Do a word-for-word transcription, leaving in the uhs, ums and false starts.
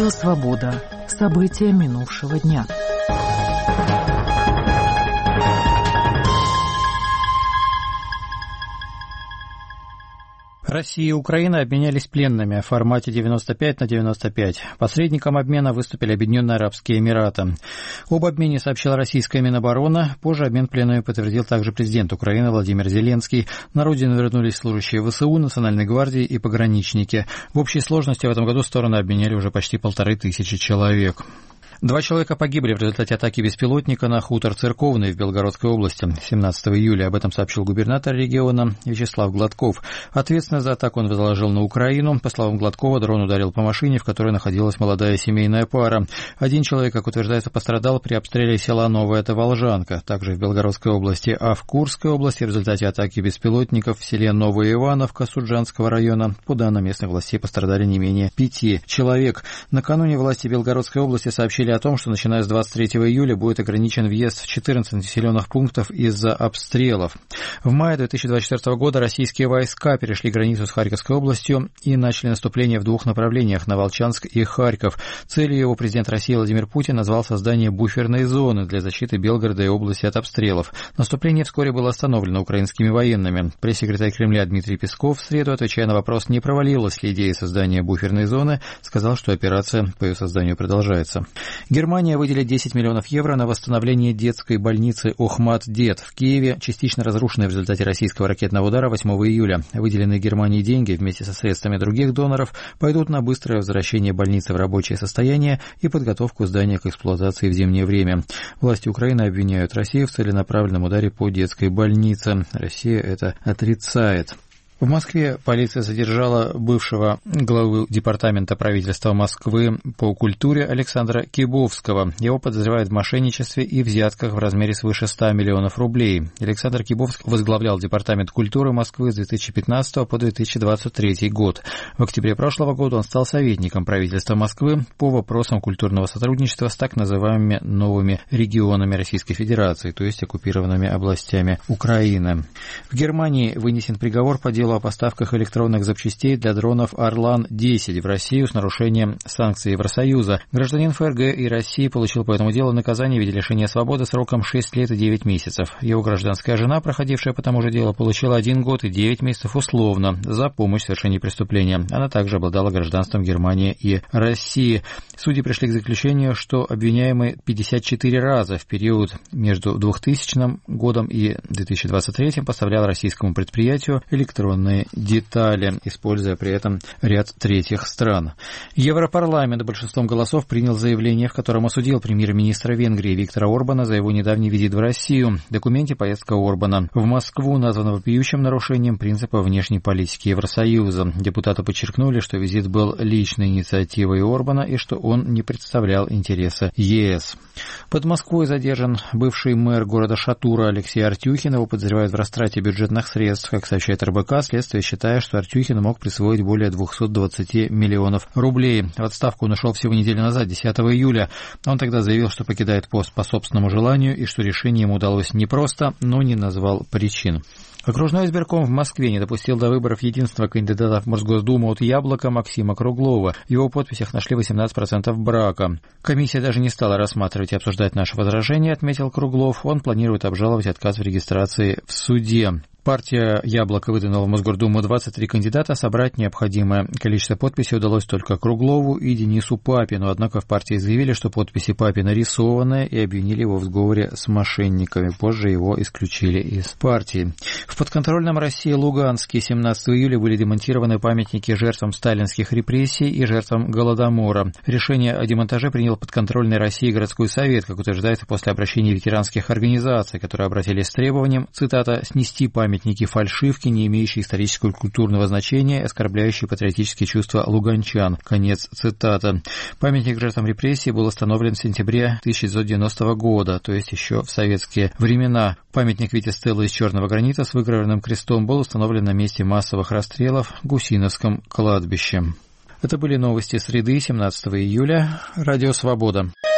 Радио «Свобода». События минувшего дня. Россия и Украина обменялись пленными в формате девяносто пять на девяносто пять. Посредником обмена выступили Объединенные Арабские Эмираты. Об обмене сообщила российская Минобороны. Позже обмен пленными подтвердил также президент Украины Владимир Зеленский. На родину вернулись служащие ВСУ, Национальной гвардии и пограничники. В общей сложности в этом году стороны обменяли уже почти полторы тысячи человек. Два человека погибли в результате атаки беспилотника на хутор Церковный в Белгородской области семнадцатого июля. Об этом сообщил губернатор региона Вячеслав Гладков. Ответственность за атаку он возложил на Украину. По словам Гладкова, дрон ударил по машине, в которой находилась молодая семейная пара. Один человек, как утверждается, пострадал при обстреле села Новая Таволжанка, также в Белгородской области, а в Курской области в результате атаки беспилотников в селе Новая Ивановка Суджанского района, по данным местных властей, пострадали не менее пяти человек. Накануне власти Белгородской области сообщили о том, что начиная с двадцать третьего июля будет ограничен въезд в четырнадцать населенных пунктов из-за обстрелов. В мае две тысячи двадцать четвёртого года российские войска перешли границу с Харьковской областью и начали наступление в двух направлениях – на Волчанск и Харьков. Целью его президент России Владимир Путин назвал создание буферной зоны для защиты Белгорода и области от обстрелов. Наступление вскоре было остановлено украинскими военными. Пресс-секретарь Кремля Дмитрий Песков в среду, отвечая на вопрос, не провалилась ли идея создания буферной зоны, сказал, что операция по ее созданию продолжается. Германия выделит десять миллионов евро на восстановление детской больницы Охмат-Дет в Киеве, частично разрушенной в результате российского ракетного удара восьмого июля. Выделенные Германии деньги вместе со средствами других доноров пойдут на быстрое возвращение больницы в рабочее состояние и подготовку здания к эксплуатации в зимнее время. Власти Украины обвиняют Россию в целенаправленном ударе по детской больнице. Россия это отрицает. В Москве полиция задержала бывшего главы департамента правительства Москвы по культуре Александра Кибовского. Его подозревают в мошенничестве и взятках в размере свыше ста миллионов рублей. Александр Кибовский возглавлял департамент культуры Москвы с две тысячи пятнадцатого по две тысячи двадцать третий год. В октябре прошлого года он стал советником правительства Москвы по вопросам культурного сотрудничества с так называемыми новыми регионами Российской Федерации, то есть оккупированными областями Украины. В Германии вынесен приговор по делу о поставках электронных запчастей для дронов Орлан десять в Россию с нарушением санкций Евросоюза. Гражданин ФРГ и России получил по этому делу наказание в виде лишения свободы сроком шесть лет и девять месяцев. Его гражданская жена, проходившая по тому же делу, получила один год и девять месяцев условно за помощь в совершении преступления. Она также обладала гражданством Германии и России. Судьи пришли к заключению, что обвиняемый пятьдесят четыре раза в период между двухтысячным годом и две тысячи двадцать третьим поставлял российскому предприятию электронные детали, используя при этом ряд третьих стран. Европарламент большинством голосов принял заявление, в котором осудил премьер-министра Венгрии Виктора Орбана за его недавний визит в Россию. В документе поездка Орбана в Москву названа вопиющим нарушением принципа внешней политики Евросоюза. Депутаты подчеркнули, что визит был личной инициативой Орбана и что он не представлял интереса ЕС. Под Москвой задержан бывший мэр города Шатура Алексей Артюхин. Его подозревают в растрате бюджетных средств. Как сообщает эр бэ ка, следствие считает, что Артюхин мог присвоить более двухсот двадцати миллионов рублей. В отставку он ушел всего неделю назад, десятого июля. Он тогда заявил, что покидает пост по собственному желанию и что решение ему удалось непросто, но не назвал причин. Окружной избирком в Москве не допустил до выборов единственного кандидата в Мосгосдуму от «Яблока» Максима Круглова. В его подписях нашли восемнадцать процентов брака. Комиссия даже не стала рассматривать и обсуждать наши возражения, отметил Круглов. Он планирует обжаловать отказ в регистрации в суде. Партия «Яблоко» выдвинула в Мосгордуму двадцать три кандидата. Собрать необходимое количество подписей удалось только Круглову и Денису Папину. Однако в партии заявили, что подписи Папина рисованные, и обвинили его в сговоре с мошенниками. Позже его исключили из партии. В подконтрольном России Луганске семнадцатого июля были демонтированы памятники жертвам сталинских репрессий и жертвам Голодомора. Решение о демонтаже принял подконтрольный России городской совет, как утверждается после обращения ветеранских организаций, которые обратились с требованием, цитата, «снести памятники Памятники фальшивки, не имеющие исторического и культурного значения, оскорбляющие патриотические чувства луганчан. Конец цитаты. Памятник жертвам репрессий был установлен в сентябре тысяча девятьсот девяностого года, то есть еще в советские времена. Памятник в виде стелы из черного гранита с выгравированным крестом был установлен на месте массовых расстрелов в Гусиновском кладбище. Это были новости среды, семнадцатого июля. Радио «Свобода».